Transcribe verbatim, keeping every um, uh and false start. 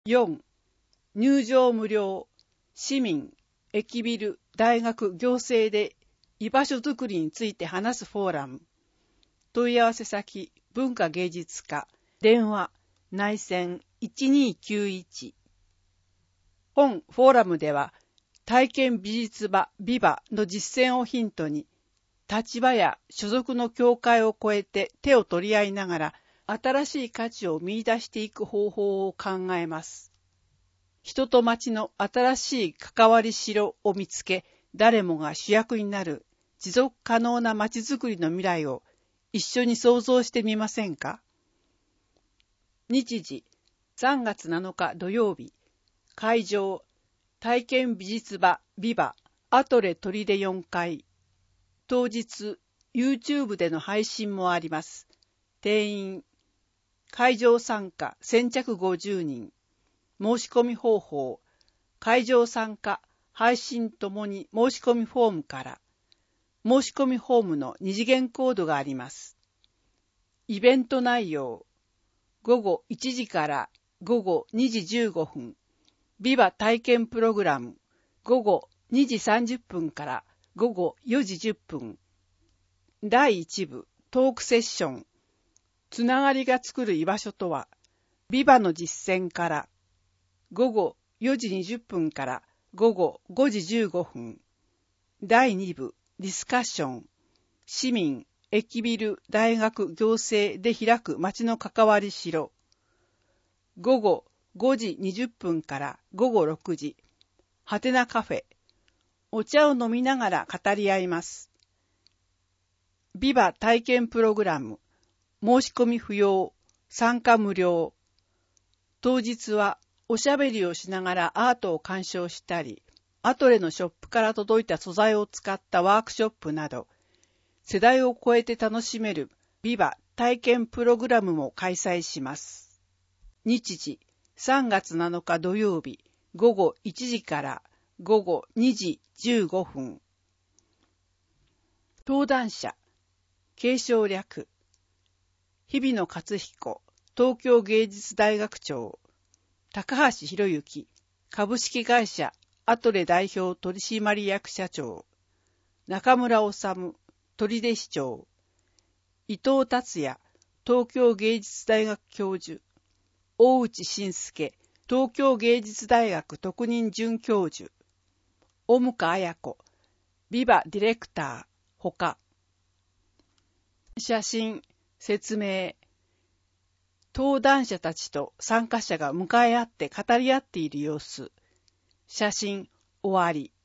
よん. 入場無料、市民、駅ビル、大学、行政で居場所づくりについて話すフォーラム。問い合わせ先、文化芸術課、電話、内線いちにーきゅういち。本フォーラムでは、体験美術場ビバの実践をヒントに、立場や所属の境界を越えて手を取り合いながら、新しい価値を見出していく方法を考えます。人と町の新しい関わりしろを見つけ、誰もが主役になる持続可能な町づくりの未来を一緒に想像してみませんか？日時、さんがつなのか土曜日。会場、体験美術場ビバアトレ砦よんかい。当日、YouTube での配信もあります。定員、会場参加先着ごじゅうにん。申し込み方法、会場参加、配信ともに申し込みフォームから。申し込みフォームの二次元コードがあります。イベント内容、ごごいちじからごごにじじゅうごふん。ビバ体験プログラム、ごごにじさんじゅっぷんからごごよじじゅっぷん。だいいち部、トークセッション。つながりが作る居場所とは、ビバの実践から、ごごよじにじゅっぷんからごごごじじゅうごふん。だいに部、ディスカッション。市民、駅ビル、大学、行政で開く街の関わりしろ。ごごごじにじゅっぷんからごごろくじ。はてなカフェ。お茶を飲みながら語り合います。ビバ体験プログラム。申し込み不要、参加無料。当日はおしゃべりをしながらアートを鑑賞したり、アトレのショップから届いた素材を使ったワークショップなど、世代を超えて楽しめるビバ体験プログラムも開催します。日時、さんがつなのか土曜日、ごごいちじからごごにじじゅうごふん。登壇者、継承略。日比野勝彦、東京芸術大学長、高橋博之、株式会社アトレ代表取締役社長、中村治、取手市長、伊藤達也、東京芸術大学教授、大内信介、東京芸術大学特任准教授、小向綾子、ビバディレクター、ほか。写真、説明。登壇者たちと参加者が向かい合って語り合っている様子。写真、終わり。